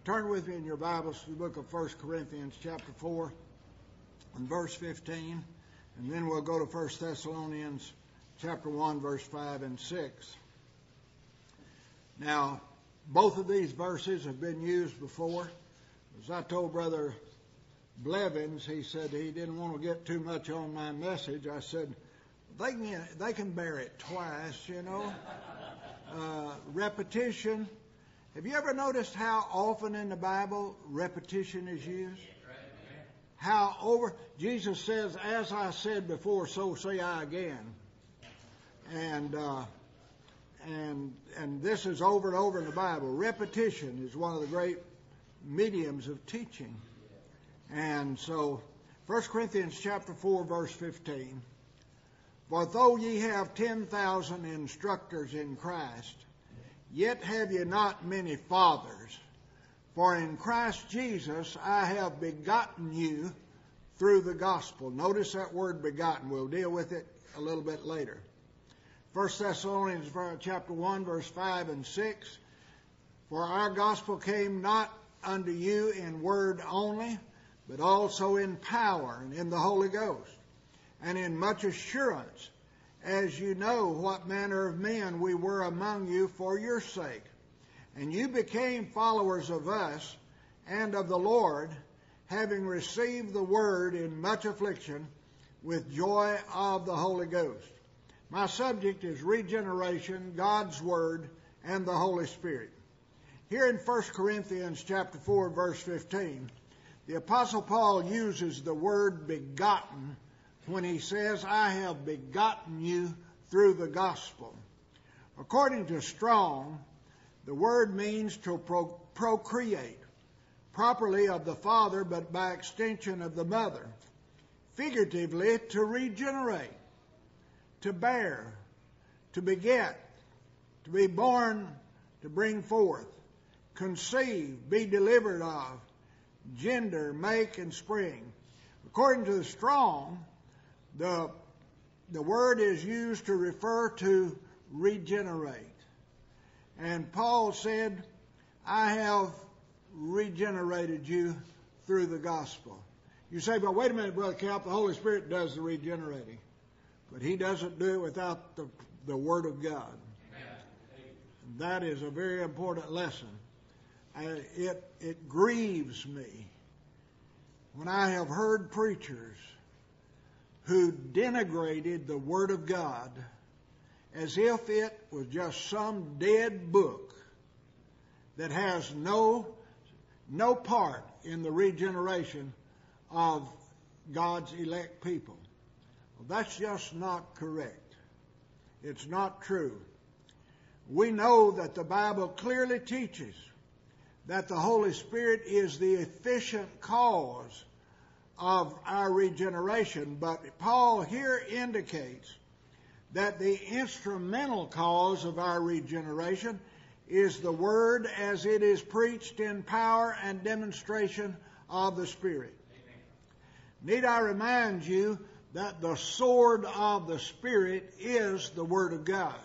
Turn with me in your Bibles to the book of 1 Corinthians chapter 4 and verse 15. And then we'll go to 1 Thessalonians chapter 1, verse 5 and 6. Now, both of these verses have been used before. As I told Brother Blevins, he said he didn't want to get too much on my message. I said, they can bear it twice, you know. Repetition. Have you ever noticed how often in the Bible repetition is used? Jesus says, as I said before, so say I again. And this is over and over in the Bible. Repetition is one of the great mediums of teaching. And so, 1 Corinthians chapter 4, verse 15. For though ye have 10,000 instructors in Christ, yet have ye not many fathers. For in Christ Jesus I have begotten you through the gospel. Notice that word begotten. We'll deal with it a little bit later. 1 Thessalonians chapter 1, verse 5 and 6. For our gospel came not unto you in word only, but also in power and in the Holy Ghost, and in much assurance, as you know what manner of men we were among you for your sake. And you became followers of us and of the Lord, having received the word in much affliction with joy of the Holy Ghost. My subject is regeneration, God's Word, and the Holy Spirit. Here in 1 Corinthians chapter 4, verse 15, the Apostle Paul uses the word begotten when he says, I have begotten you through the gospel. According to Strong, the word means to procreate, properly of the father, but by extension of the mother. Figuratively, to regenerate, to bear, to beget, to be born, to bring forth, conceive, be delivered of, gender, make, and spring. According to the Strong, the word is used to refer to regenerate. And Paul said, I have regenerated you through the gospel. You say, but wait a minute, Brother Camp, the Holy Spirit does the regenerating. But he doesn't do it without the Word of God. That is a very important lesson. It grieves me when I have heard preachers who denigrated the Word of God as if it was just some dead book that has no part in the regeneration of God's elect people. Well, that's just not correct. It's not true. We know that the Bible clearly teaches that the Holy Spirit is the efficient cause of our regeneration, but Paul here indicates that the instrumental cause of our regeneration is the Word as it is preached in power and demonstration of the Spirit. Amen. Need I remind you that the sword of the Spirit is the Word of God.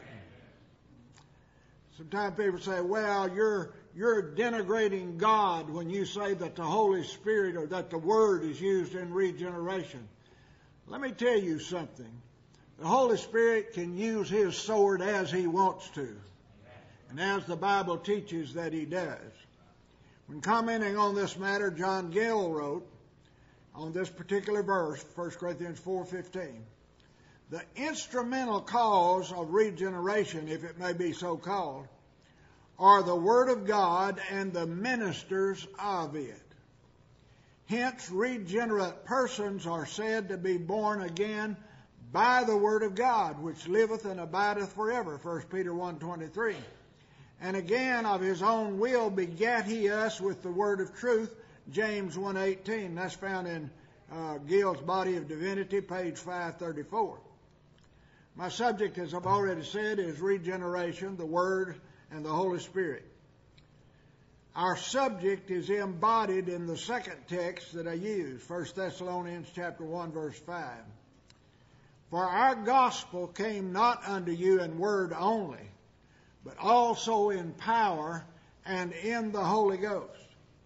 Sometimes people say, well, you're denigrating God when you say that the Holy Spirit or that the Word is used in regeneration. Let me tell you something. The Holy Spirit can use His sword as He wants to, and as the Bible teaches that He does. When commenting on this matter, John Gill wrote on this particular verse, 1 Corinthians 4:15, the instrumental cause of regeneration, if it may be so called, are the Word of God and the ministers of it. Hence, regenerate persons are said to be born again by the Word of God, which liveth and abideth forever, 1 Peter 1:23. And again, of His own will begat He us with the Word of truth, James 1:18. That's found in Gill's Body of Divinity, page 534. My subject, as I've already said, is regeneration, the Word, and the Holy Spirit. Our subject is embodied in the second text that I used, 1 Thessalonians chapter 1, verse 5. For our gospel came not unto you in word only, but also in power and in the Holy Ghost.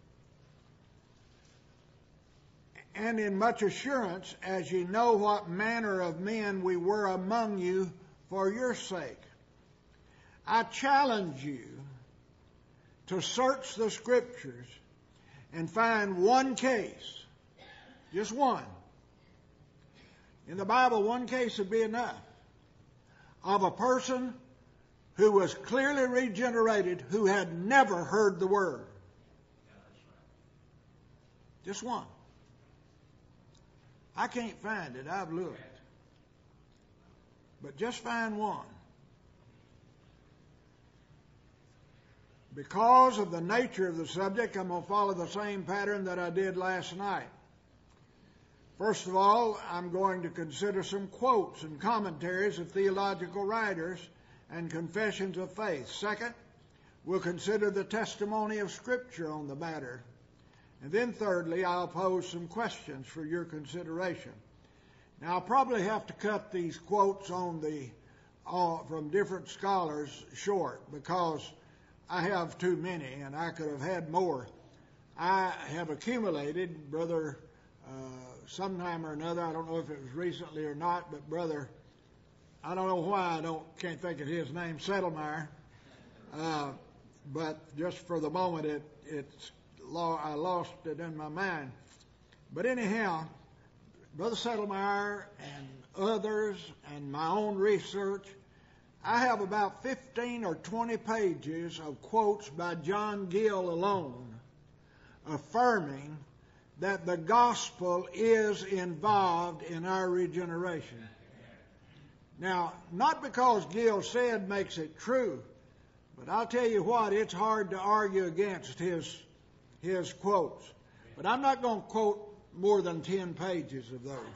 and in much assurance, as ye know what manner of men we were among you for your sake. I challenge you to search the Scriptures and find one case, just one. In the Bible, one case would be enough, of a person who was clearly regenerated who had never heard the Word. Just one. I can't find it. I've looked. But just find one. Because of the nature of the subject, I'm going to follow the same pattern that I did last night. First of all, I'm going to consider some quotes and commentaries of theological writers and confessions of faith. Second, we'll consider the testimony of Scripture on the matter. And then thirdly, I'll pose some questions for your consideration. Now, I'll probably have to cut these quotes on from different scholars short because I have too many and I could have had more. I have accumulated, Brother, sometime or another, I don't know if it was recently or not, but Brother, I don't know why can't think of his name, Settlemeyer, but just for the moment I lost it in my mind. But anyhow, Brother Settlemeyer and others and my own research, I have about 15 or 20 pages of quotes by John Gill alone affirming that the gospel is involved in our regeneration. Now, not because Gill said makes it true, but I'll tell you what, it's hard to argue against his quotes. But I'm not going to quote more than 10 pages of those.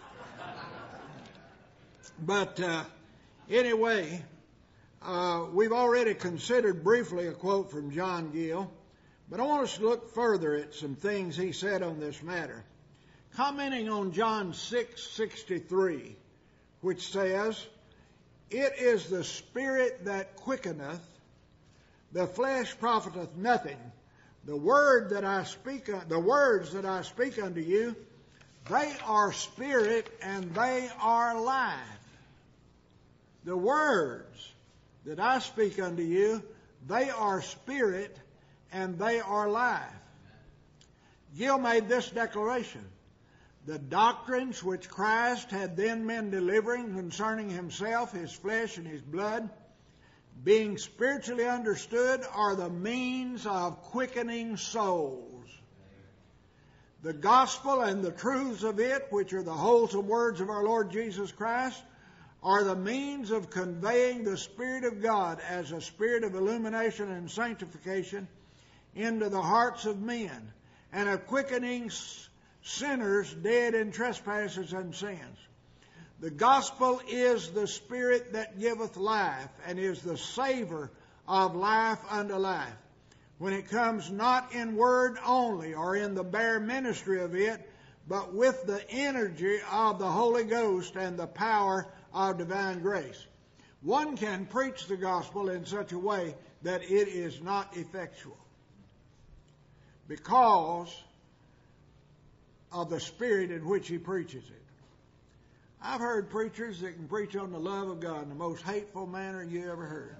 But anyway, we've already considered briefly a quote from John Gill, but I want us to look further at some things he said on this matter. Commenting on John 6:63, which says, "It is the Spirit that quickeneth, the flesh profiteth nothing. The words that I speak unto you, they are spirit and they are life." The words that I speak unto you, they are spirit and they are life. Gill made this declaration: the doctrines which Christ had then been delivering concerning himself, his flesh, and his blood, being spiritually understood, are the means of quickening souls. The gospel and the truths of it, which are the wholesome words of our Lord Jesus Christ, are the means of conveying the Spirit of God as a spirit of illumination and sanctification into the hearts of men, and of quickening sinners dead in trespasses and sins. The gospel is the Spirit that giveth life, and is the savor of life unto life. When it comes not in word only, or in the bare ministry of it, but with the energy of the Holy Ghost and the power of divine grace. One can preach the gospel in such a way that it is not effectual, because of the spirit in which he preaches it. I've heard preachers that can preach on the love of God in the most hateful manner you ever heard.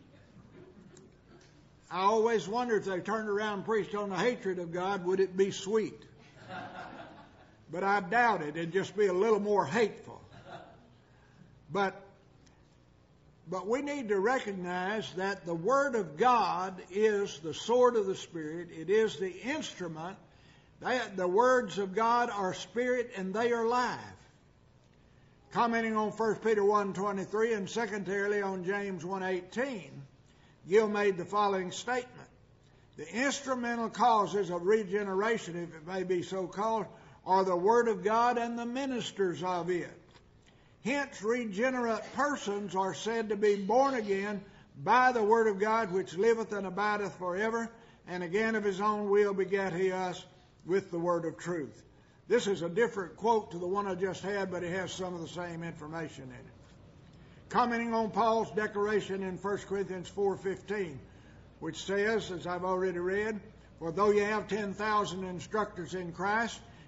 I always wonder if they turned around and preached on the hatred of God, would it be sweet? But I doubt it. It'd just be a little more hateful. But we need to recognize that the Word of God is the sword of the Spirit. It is the instrument. The words of God are spirit and they are life. Commenting on 1 Peter 1:23 and secondarily on James 1:18, Gill made the following statement: the instrumental causes of regeneration, if it may be so called, are the Word of God and the ministers of it. Hence, regenerate persons are said to be born again by the Word of God, which liveth and abideth forever, and again of his own will begat he us with the word of truth. This is a different quote to the one I just had, but it has some of the same information in it. Commenting on Paul's declaration in 1 Corinthians 4:15, which says, as I've already read, "For though ye have 10,000 instructors in Christ,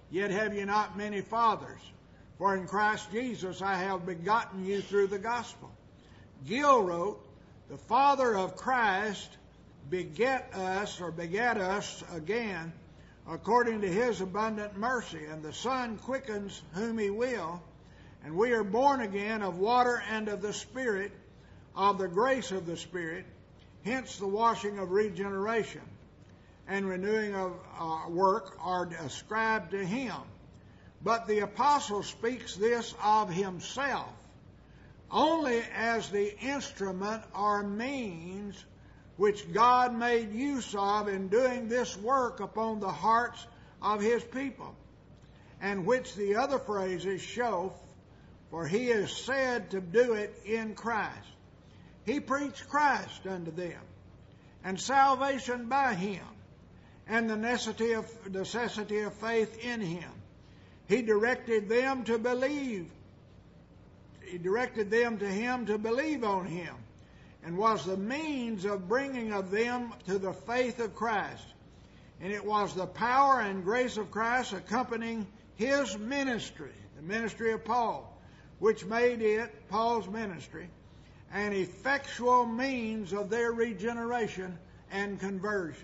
Yet have ye not many fathers. For in Christ Jesus I have begotten you through the gospel. Gill wrote, the Father of Christ begat us again according to his abundant mercy, and the Son quickens whom he will, and we are born again of water and of the Spirit, of the grace of the Spirit, hence the washing of regeneration and renewing of work are ascribed to him. But the apostle speaks this of himself, only as the instrument or means which God made use of in doing this work upon the hearts of his people, and which the other phrases show, for he is said to do it in Christ. He preached Christ unto them, and salvation by him, and the necessity of faith in him. He directed them to believe. He directed them to him to believe on him, and was the means of bringing of them to the faith of Christ. And it was the power and grace of Christ accompanying his ministry, the ministry of Paul, which made it, Paul's ministry, an effectual means of their regeneration and conversion,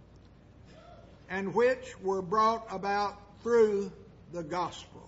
and which were brought about through the gospel.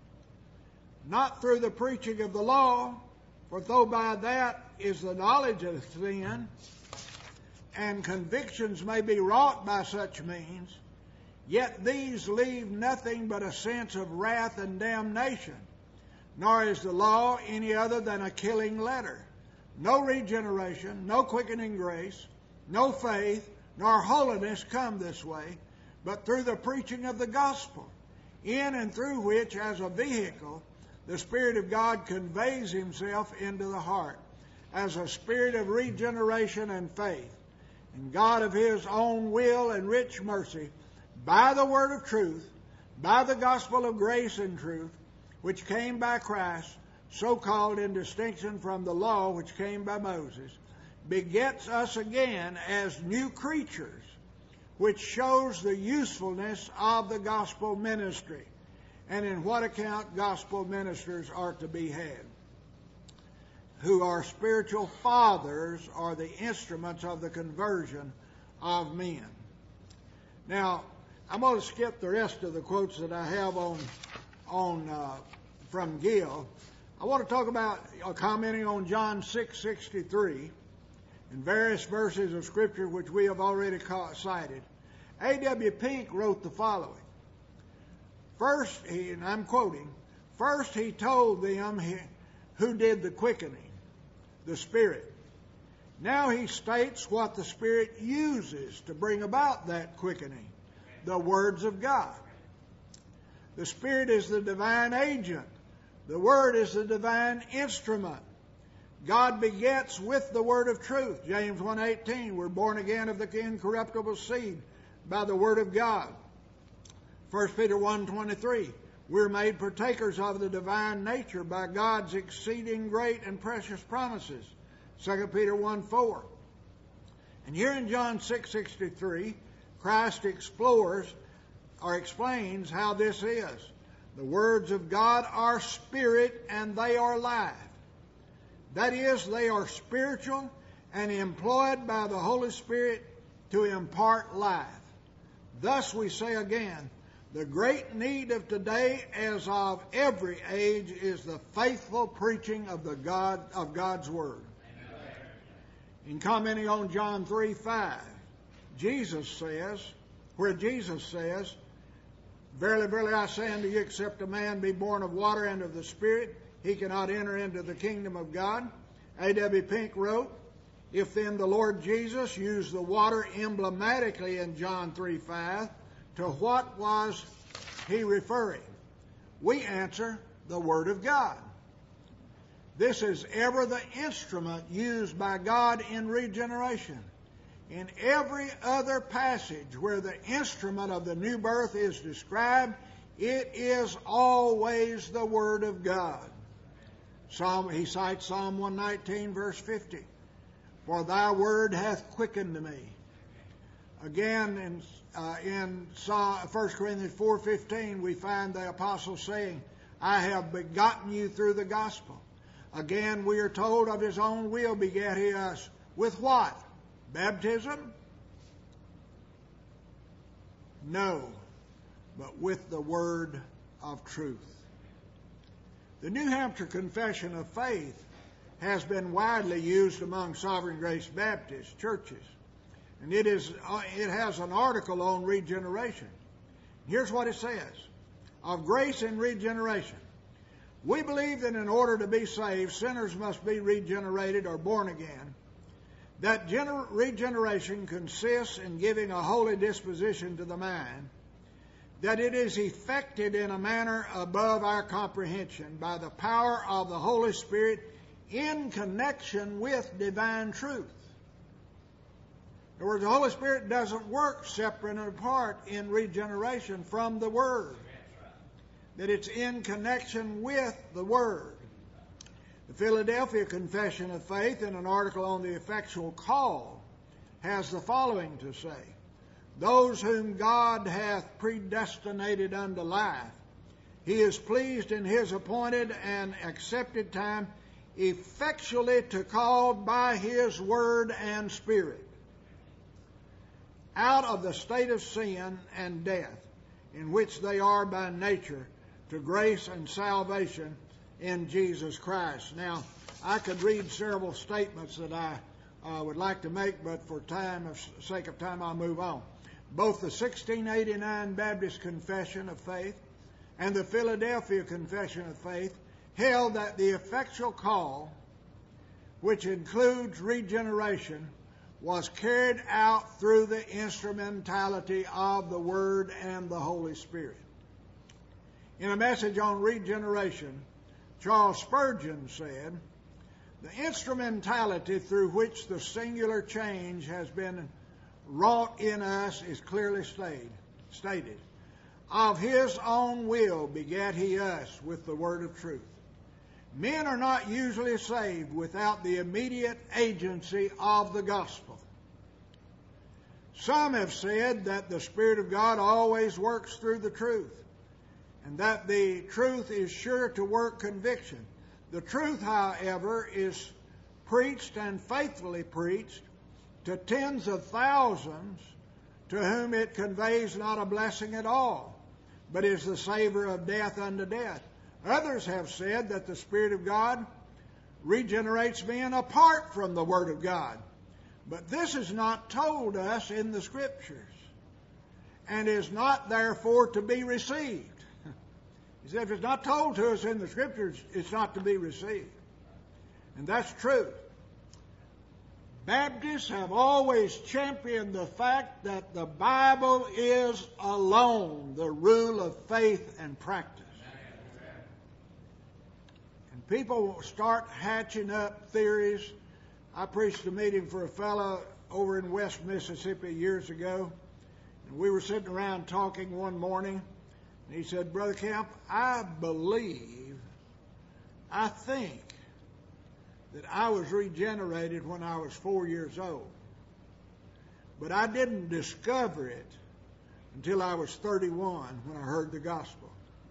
Not through the preaching of the law, for though by that is the knowledge of sin, and convictions may be wrought by such means, yet these leave nothing but a sense of wrath and damnation, nor is the law any other than a killing letter. No regeneration, no quickening grace, no faith, nor holiness come this way, but through the preaching of the gospel, in and through which, as a vehicle, the Spirit of God conveys himself into the heart, as a spirit of regeneration and faith. And God of his own will and rich mercy, by the word of truth, by the gospel of grace and truth, which came by Christ, so called in distinction from the law which came by Moses, begets us again as new creatures, which shows the usefulness of the gospel ministry, and in what account gospel ministers are to be had, who are spiritual fathers, or the instruments of the conversion of men. Now, I'm going to skip the rest of the quotes that I have from Gill. I want to talk about commenting on John 6:63 and various verses of Scripture which we have already cited. A.W. Pink wrote the following. First, and I'm quoting, first he told them who did the quickening, the Spirit. Now he states what the Spirit uses to bring about that quickening, the words of God. The Spirit is the divine agent. The Word is the divine instrument. God begets with the word of truth. James 1:18, we're born again of the incorruptible seed by the word of God. 1 Peter 1:23, we're made partakers of the divine nature by God's exceeding great and precious promises. 2 Peter 1:4. And here in John 6:63, Christ explains how this is. The words of God are spirit and they are life. That is, they are spiritual and employed by the Holy Spirit to impart life. Thus we say again, the great need of today, as of every age, is the faithful preaching of God's Word. Amen. In commenting on John 3:5, Jesus says, Verily, verily, I say unto you, except a man be born of water and of the Spirit, he cannot enter into the kingdom of God. A.W. Pink wrote, if then the Lord Jesus used the water emblematically in John 3:5, to what was he referring? We answer, the Word of God. This is ever the instrument used by God in regeneration. In every other passage where the instrument of the new birth is described, it is always the Word of God. He cites Psalm 119, verse 50. For thy word hath quickened me. Again, in 1 Corinthians 4:15, we find the apostle saying, I have begotten you through the gospel. Again, we are told of his own will begat he us. With what? Baptism? No, but with the word of truth. The New Hampshire Confession of Faith has been widely used among Sovereign Grace Baptist churches. And it has an article on regeneration. Here's what it says. Of grace and regeneration. We believe that in order to be saved, sinners must be regenerated or born again. That regeneration consists in giving a holy disposition to the mind, that it is effected in a manner above our comprehension by the power of the Holy Spirit in connection with divine truth. In other words, the Holy Spirit doesn't work separate and apart in regeneration from the Word. That it's in connection with the Word. The Philadelphia Confession of Faith, in an article on the effectual call, has the following to say. Those whom God hath predestinated unto life, he is pleased in his appointed and accepted time effectually to call by his word and spirit out of the state of sin and death in which they are by nature to grace and salvation in Jesus Christ. Now, I could read several statements that I would like to make, but for sake of time, I'll move on. Both the 1689 Baptist Confession of Faith and the Philadelphia Confession of Faith held that the effectual call, which includes regeneration, was carried out through the instrumentality of the Word and the Holy Spirit. In a message on regeneration, Charles Spurgeon said, the instrumentality through which the singular change has been wrought in us is clearly stated. Of his own will begat he us with the word of truth. Men are not usually saved without the immediate agency of the gospel. Some have said that the Spirit of God always works through the truth, and that the truth is sure to work conviction. The truth, however, is preached and faithfully preached to tens of thousands to whom it conveys not a blessing at all, but is the savor of death unto death. Others have said that the Spirit of God regenerates men apart from the Word of God. But this is not told us in the Scriptures, and is not therefore to be received. He said if it's not told to us in the Scriptures, it's not to be received. And that's true. Baptists have always championed the fact that the Bible is alone the rule of faith and practice. And people start hatching up theories. I preached a meeting for a fellow over in West Mississippi years ago, and we were sitting around talking one morning, and he said, Brother Camp, I think that I was regenerated when I was 4 years old. But I didn't discover it until I was 31 when I heard the gospel.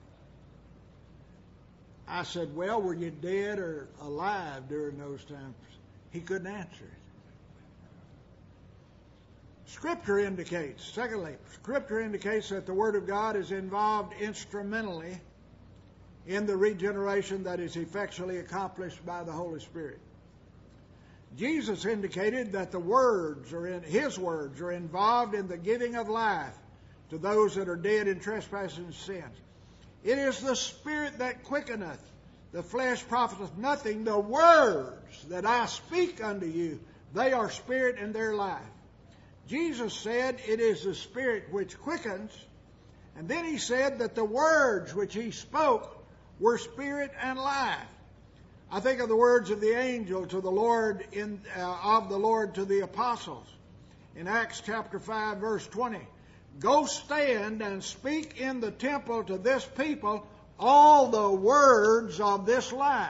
I said, well, were you dead or alive during those times? He couldn't answer it. Scripture indicates that the Word of God is involved instrumentally in the regeneration that is effectually accomplished by the Holy Spirit. Jesus indicated that His words are involved in the giving of life to those that are dead in trespasses and sins. It is the Spirit that quickeneth, the flesh profiteth nothing. The words that I speak unto you, they are spirit and their life. Jesus said it is the Spirit which quickens, and then he said that the words which he spoke were spirit and life. I think of the words of the angel to the Lord of the Lord to the apostles in Acts chapter 5 verse 20. Go stand and speak in the temple to this people all the words of this life.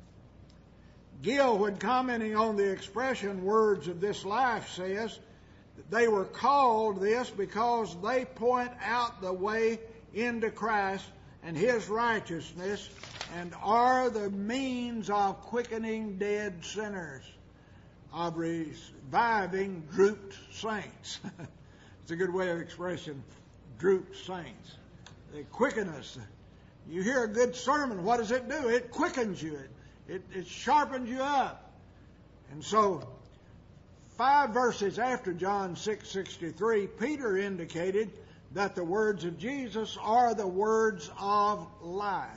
Gill, when commenting on the expression words of this life, says, They were called this because they point out the way into Christ and His righteousness and are the means of quickening dead sinners, of reviving drooped saints. It's a good way of expressing drooped saints. They quicken us. You hear a good sermon, what does it do? It quickens you. It sharpens you up. And so, 5 verses after John 6:63, Peter indicated that the words of Jesus are the words of life.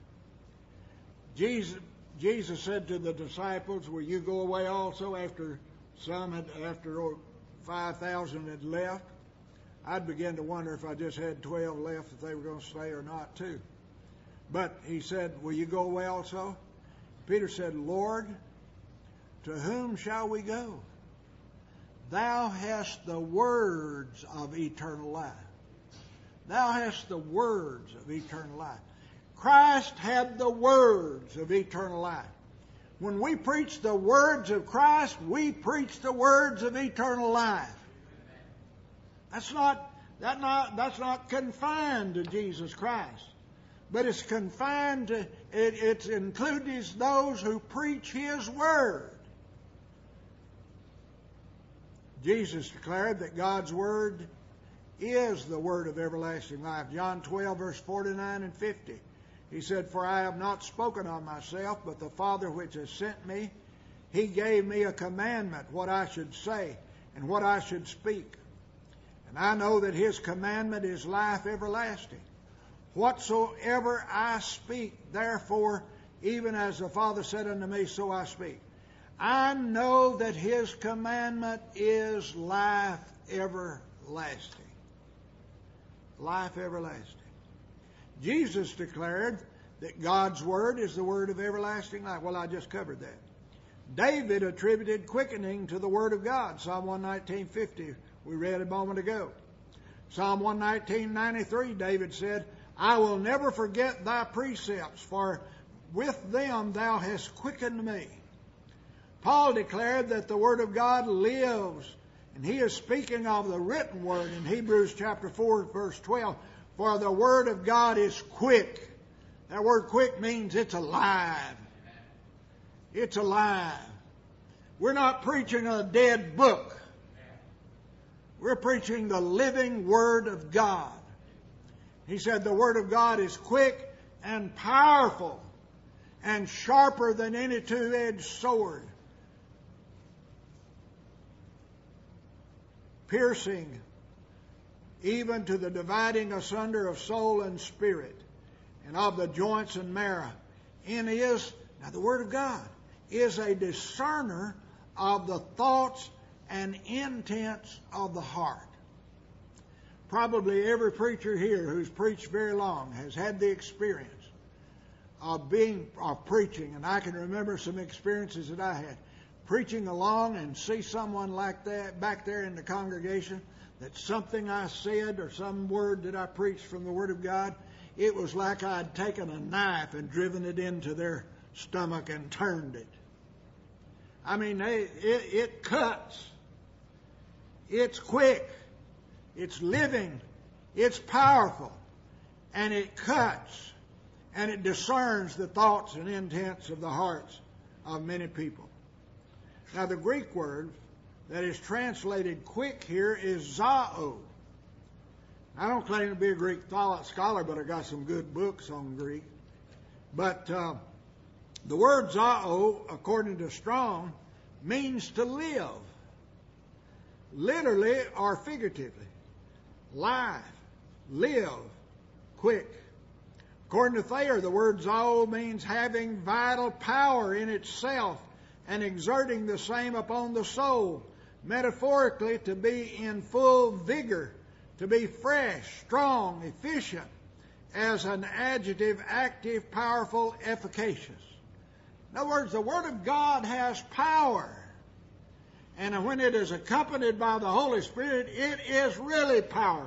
Jesus said to the disciples, will you go away also after 5,000 had left? I'd begin to wonder if I just had 12 left, if they were going to stay or not too. But he said, will you go away also? Peter said, Lord, to whom shall we go? Thou hast the words of eternal life. Thou hast the words of eternal life. Christ had the words of eternal life. When we preach the words of Christ, we preach the words of eternal life. That's not confined to Jesus Christ, but it's confined to it includes those who preach His word. Jesus declared that God's word is the word of everlasting life. John 12, verse 49 and 50. He said, for I have not spoken of myself, but the Father which has sent me, He gave me a commandment, what I should say and what I should speak. And I know that His commandment is life everlasting. Whatsoever I speak, therefore, even as the Father said unto me, so I speak. I know that His commandment is life everlasting. Life everlasting. Jesus declared that God's word is the word of everlasting life. Well, I just covered that. David attributed quickening to the word of God. Psalm 119:50 we read a moment ago. Psalm 119:93 David said, I will never forget thy precepts, for with them thou hast quickened me. Paul declared that the word of God lives, and he is speaking of the written word in Hebrews chapter 4, verse 12. For the word of God is quick. That word quick means it's alive. It's alive. We're not preaching a dead book. We're preaching the living Word of God. He said the Word of God is quick and powerful and sharper than any two-edged sword, piercing even to the dividing asunder of soul and spirit, and of the joints and marrow. And now the Word of God is a discerner of the thoughts and intents of the heart. Probably every preacher here who's preached very long has had the experience of preaching, and I can remember some experiences that I had preaching along and see someone like that back there in the congregation, that something I said or some word that I preached from the Word of God, it was like I'd taken a knife and driven it into their stomach and turned it. I mean, it cuts. It's quick. It's living. It's powerful. And it cuts. And it discerns the thoughts and intents of the hearts of many people. Now, the Greek word that is translated quick here is zao. I don't claim to be a Greek scholar, but I got some good books on Greek. But the word zao, according to Strong, means to live, literally or figuratively. Life, live, quick. According to Thayer, the word zao means having vital power in itself and exerting the same upon the soul. Metaphorically, to be in full vigor, to be fresh, strong, efficient, as an adjective, active, powerful, efficacious. In other words, the Word of God has power. And when it is accompanied by the Holy Spirit, it is really powerful.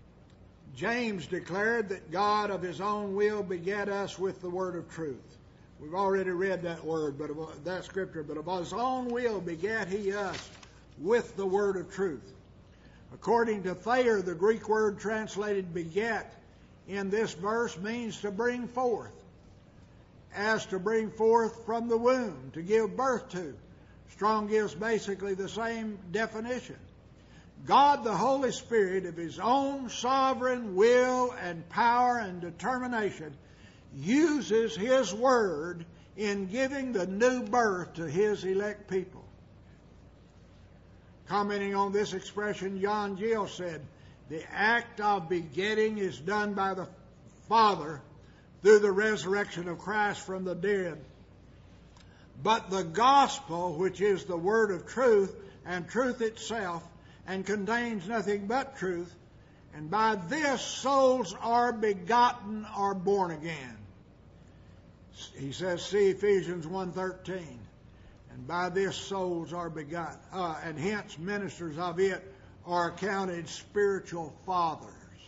James declared that God of His own will begat us with the word of truth. We've already read that word, that scripture. But of his own will begat he us with the word of truth. According to Thayer, the Greek word translated begat in this verse means to bring forth, as to bring forth from the womb, to give birth to. Strong gives basically the same definition. God, the Holy Spirit, of his own sovereign will and power and determination, uses his word in giving the new birth to his elect people. Commenting on this expression, John Gill said, the act of begetting is done by the Father through the resurrection of Christ from the dead. But the gospel, which is the word of truth and truth itself, and contains nothing but truth, and by this souls are begotten or born again. He says, see Ephesians 1:13. And by this souls are begotten, and hence ministers of it are accounted spiritual fathers.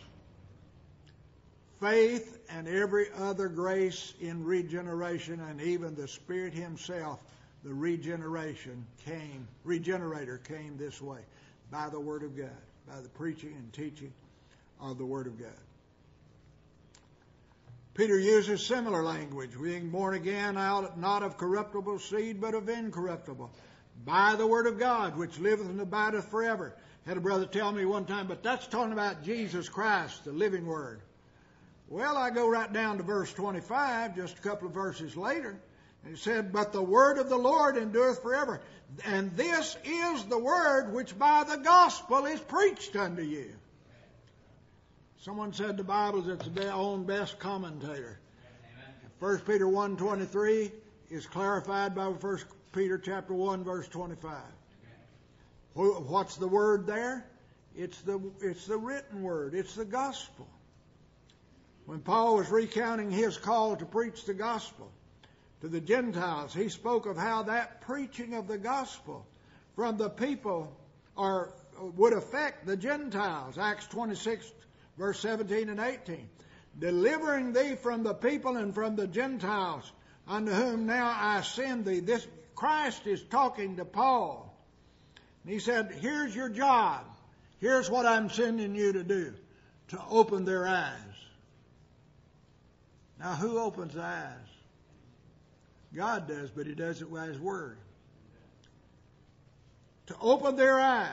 Faith and every other grace in regeneration, and even the Spirit himself, the regenerator came this way, by the Word of God, by the preaching and teaching of the Word of God. Peter uses similar language, being born again out not of corruptible seed, but of incorruptible, by the Word of God, which liveth and abideth forever. Had a brother tell me one time, but that's talking about Jesus Christ, the living Word. Well, I go right down to verse 25, just a couple of verses later, and it said, but the word of the Lord endureth forever. And this is the word which by the gospel is preached unto you. Someone said the Bible is its own best commentator. 1 Peter 1:23 is clarified by 1 Peter chapter 1, verse 25. What's the word there? It's the written word. It's the gospel. When Paul was recounting his call to preach the gospel to the Gentiles, he spoke of how that preaching of the gospel from the people would affect the Gentiles. Acts 26, verse 17 and 18. Delivering thee from the people and from the Gentiles, unto whom now I send thee. This Christ is talking to Paul. And he said, here's your job. Here's what I'm sending you to do, to open their eyes. Now, who opens the eyes? God does, but he does it by his word. To open their eyes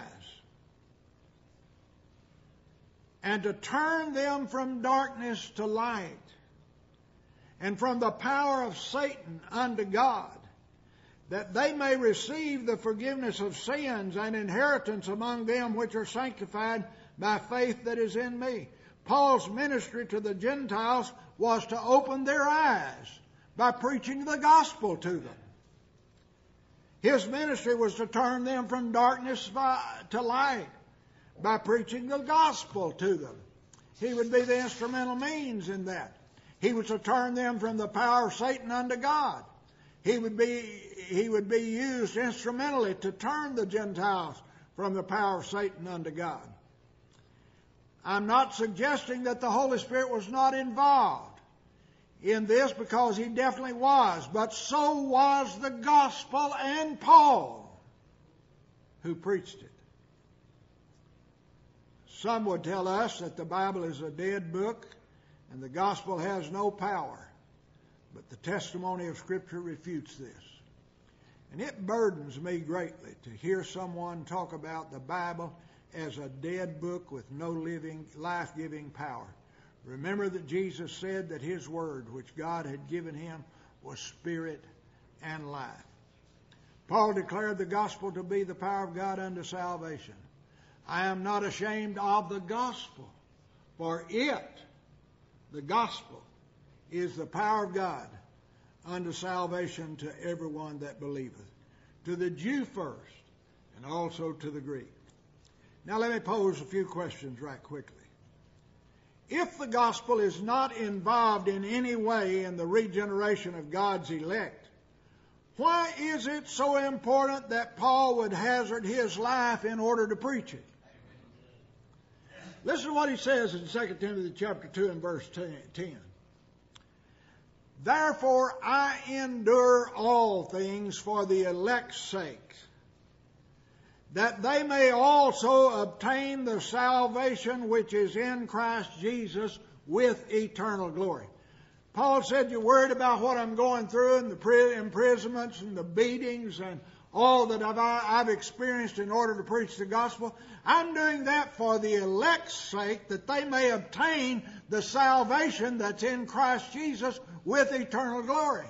and to turn them from darkness to light and from the power of Satan unto God, that they may receive the forgiveness of sins and inheritance among them which are sanctified by faith that is in me. Paul's ministry to the Gentiles was to open their eyes by preaching the gospel to them. His ministry was to turn them from darkness to light by preaching the gospel to them. He would be the instrumental means in that. He was to turn them from the power of Satan unto God. He would be used instrumentally to turn the Gentiles from the power of Satan unto God. I'm not suggesting that the Holy Spirit was not involved in this, because he definitely was, but so was the gospel and Paul, who preached it. Some would tell us that the Bible is a dead book and the gospel has no power, but the testimony of Scripture refutes this. And it burdens me greatly to hear someone talk about the Bible as a dead book with no living, life-giving power. Remember that Jesus said that his word, which God had given him, was spirit and life. Paul declared the gospel to be the power of God unto salvation. I am not ashamed of the gospel, for it, the gospel, is the power of God unto salvation to everyone that believeth, to the Jew first, and also to the Greek. Now let me pose a few questions right quickly. If the gospel is not involved in any way in the regeneration of God's elect, why is it so important that Paul would hazard his life in order to preach it? Listen to what he says in 2 Timothy chapter 2 and verse 10. Therefore I endure all things for the elect's sake, that they may also obtain the salvation which is in Christ Jesus with eternal glory. Paul said, you're worried about what I'm going through and the imprisonments and the beatings and all that I've experienced in order to preach the gospel. I'm doing that for the elect's sake, that they may obtain the salvation that's in Christ Jesus with eternal glory.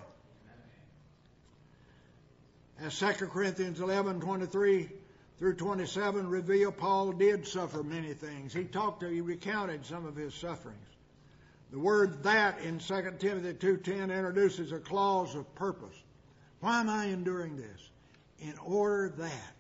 As 2 Corinthians 11:23 through 27 reveal, Paul did suffer many things. He recounted some of his sufferings. The word "that" in 2 Timothy 2:10 introduces a clause of purpose. Why am I enduring this? In order that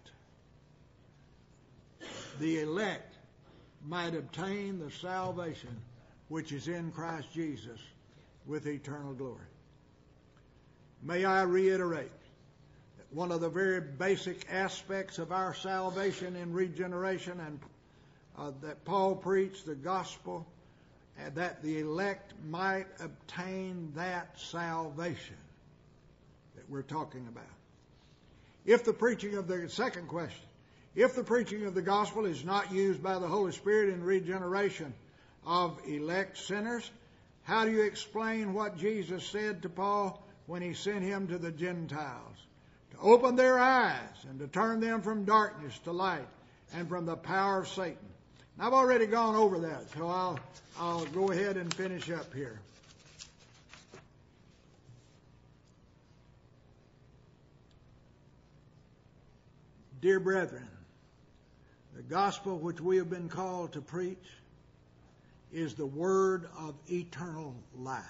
the elect might obtain the salvation which is in Christ Jesus with eternal glory. May I reiterate that one of the very basic aspects of our salvation in regeneration and that Paul preached, the gospel, that the elect might obtain that salvation that we're talking about. If the preaching of the second question, if the preaching of the gospel is not used by the Holy Spirit in regeneration of elect sinners, how do you explain what Jesus said to Paul when he sent him to the Gentiles? To open their eyes and to turn them from darkness to light and from the power of Satan. And I've already gone over that, so I'll go ahead and finish up here. Dear brethren, the gospel which we have been called to preach is the word of eternal life.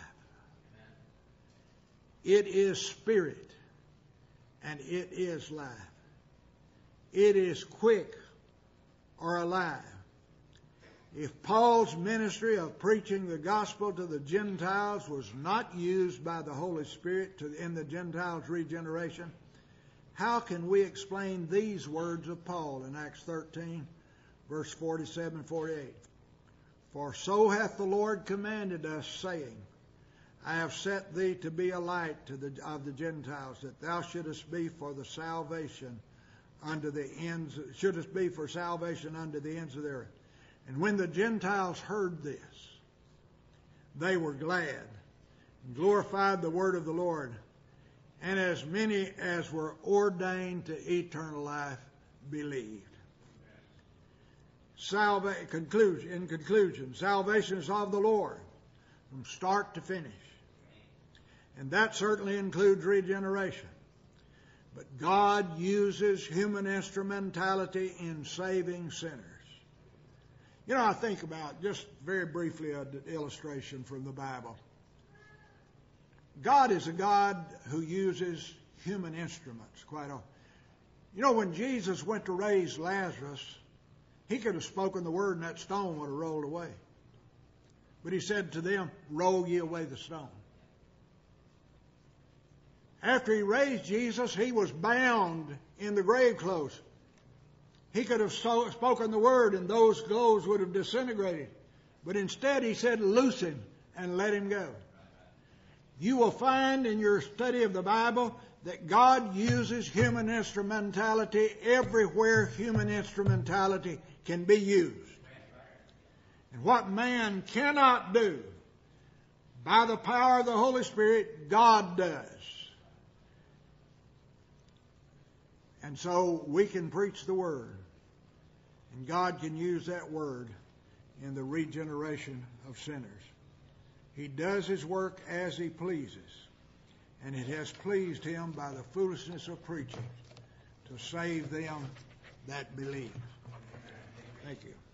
It is spirit and it is life. It is quick or alive. If Paul's ministry of preaching the gospel to the Gentiles was not used by the Holy Spirit in the Gentiles' regeneration, how can we explain these words of Paul in Acts 13, verse 47-48? For so hath the Lord commanded us, saying, I have set thee to be a light of the Gentiles, that thou shouldest be for salvation unto the ends of the earth. And when the Gentiles heard this, they were glad and glorified the word of the Lord. And as many as were ordained to eternal life believed. In conclusion, salvation is of the Lord from start to finish. And that certainly includes regeneration. But God uses human instrumentality in saving sinners. You know, I think about, just very briefly, an illustration from the Bible. God is a God who uses human instruments quite often. You know, when Jesus went to raise Lazarus, he could have spoken the word and that stone would have rolled away. But he said to them, roll ye away the stone. After he raised Jesus, he was bound in the grave clothes. He could have spoken the word and those clothes would have disintegrated. But instead he said, loose him and let him go. You will find in your study of the Bible that God uses human instrumentality everywhere human instrumentality can be used. And what man cannot do, by the power of the Holy Spirit, God does. And so we can preach the Word. And God can use that Word in the regeneration of sinners. He does His work as He pleases. And it has pleased Him by the foolishness of preaching to save them that believe. Thank you.